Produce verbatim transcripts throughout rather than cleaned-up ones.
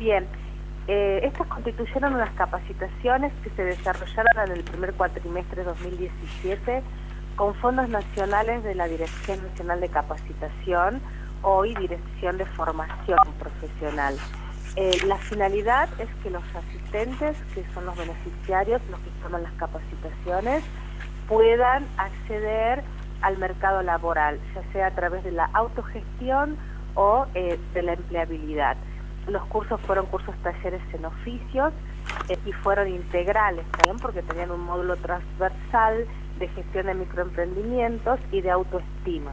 Bien, eh, estas constituyeron unas capacitaciones que se desarrollaron en el primer cuatrimestre de dos mil diecisiete con fondos nacionales de la Dirección Nacional de Capacitación, hoy Dirección de Formación Profesional. Eh, la finalidad es que los asistentes, que son los beneficiarios, los que toman las capacitaciones, puedan acceder al mercado laboral, ya sea a través de la autogestión o eh, de la empleabilidad. Los cursos fueron cursos talleres en oficios eh, y fueron integrales también porque tenían un módulo transversal de gestión de microemprendimientos y de autoestima.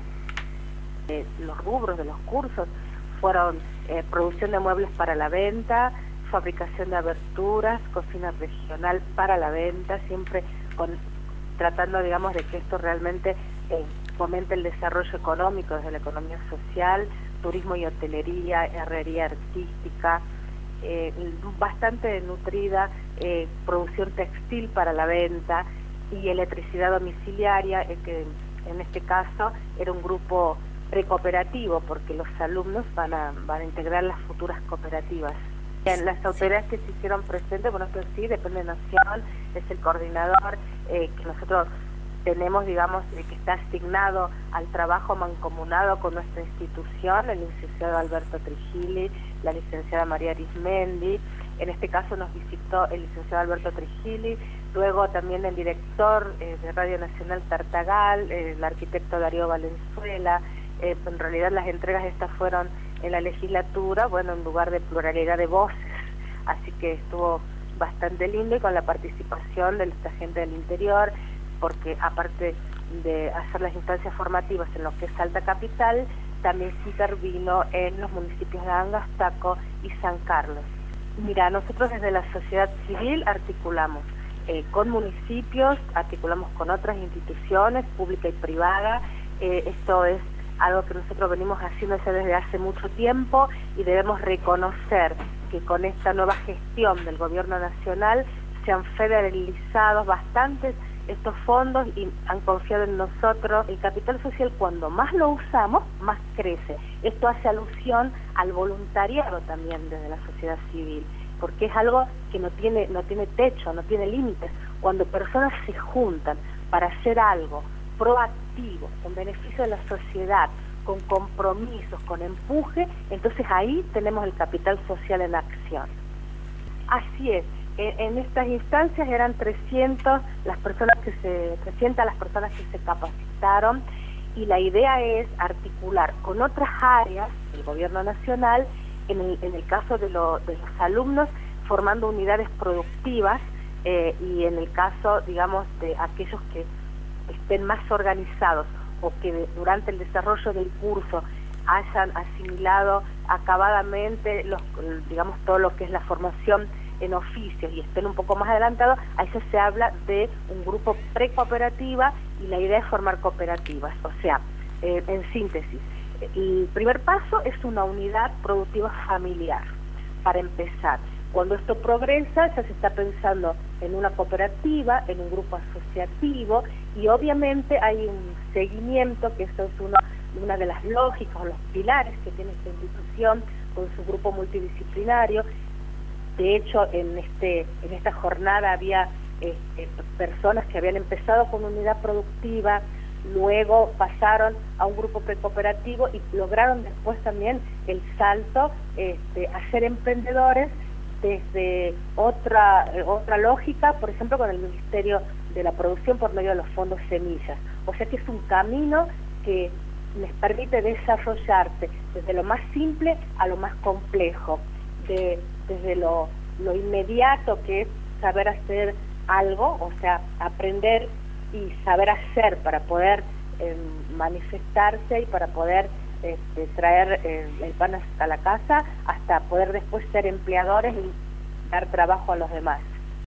Eh, los rubros de los cursos fueron eh, producción de muebles para la venta, fabricación de aberturas, cocina regional para la venta, siempre con, tratando, digamos, de que esto realmente eh, fomente el desarrollo económico desde la economía social, turismo y hotelería, herrería artística, eh, bastante nutrida, eh, producción textil para la venta y electricidad domiciliaria, eh, que en este caso era un grupo precooperativo porque los alumnos van a, van a integrar las futuras cooperativas. Bien, las autoridades que se hicieron presentes, bueno, esto sí, depende de Nación, es el coordinador eh, que nosotros tenemos, digamos, eh, que está asignado al trabajo mancomunado con nuestra institución, el licenciado Alberto Trigili, la licenciada María Arismendi. En este caso nos visitó el licenciado Alberto Trigili, luego también el director eh, de Radio Nacional Tartagal, eh, el arquitecto Darío Valenzuela. Eh, en realidad las entregas estas fueron en la legislatura, bueno, en lugar de pluralidad de voces, así que estuvo bastante lindo y con la participación de esta gente del interior, porque aparte de hacer las instancias formativas en lo que es Salta Capital, también se intervino en los municipios de Angastaco y San Carlos. Mira, nosotros desde la sociedad civil articulamos eh, con municipios, articulamos con otras instituciones, pública y privada. Eh, esto es algo que nosotros venimos haciendo ya desde hace mucho tiempo y debemos reconocer que con esta nueva gestión del gobierno nacional se han federalizado bastantes estos fondos y han confiado en nosotros. El capital social, cuando más lo usamos, más crece. Esto hace alusión al voluntariado también desde la sociedad civil, porque es algo que no tiene, no tiene techo, no tiene límites. Cuando personas se juntan para hacer algo proactivo, en beneficio de la sociedad, con compromisos, con empuje, entonces ahí tenemos el capital social en acción. Así es. En estas instancias eran trescientas las personas que se trescientas las personas que se capacitaron y la idea es articular con otras áreas del gobierno nacional, en el, en el caso de, lo, de los alumnos, formando unidades productivas eh, y en el caso, digamos, de aquellos que estén más organizados o que de, durante el desarrollo del curso hayan asimilado acabadamente los, digamos, todo lo que es la formación en oficios y estén un poco más adelantados, a eso se habla de un grupo precooperativa y la idea es formar cooperativas. O sea, eh, en síntesis, el primer paso es una unidad productiva familiar, para empezar. Cuando esto progresa, ya se está pensando en una cooperativa, en un grupo asociativo y obviamente hay un seguimiento, que eso es uno, una de las lógicas o los pilares que tiene esta institución con su grupo multidisciplinario. De hecho, en este en esta jornada había este, personas que habían empezado con unidad productiva, luego pasaron a un grupo precooperativo y lograron después también el salto este, a ser emprendedores desde otra otra lógica, por ejemplo, con el Ministerio de la Producción por medio de los fondos semillas. O sea que es un camino que les permite desarrollarse desde lo más simple a lo más complejo, de desde lo, lo inmediato, que es saber hacer algo, o sea, aprender y saber hacer para poder eh, manifestarse y para poder este, traer eh, el pan hasta la casa, hasta poder después ser empleadores y dar trabajo a los demás.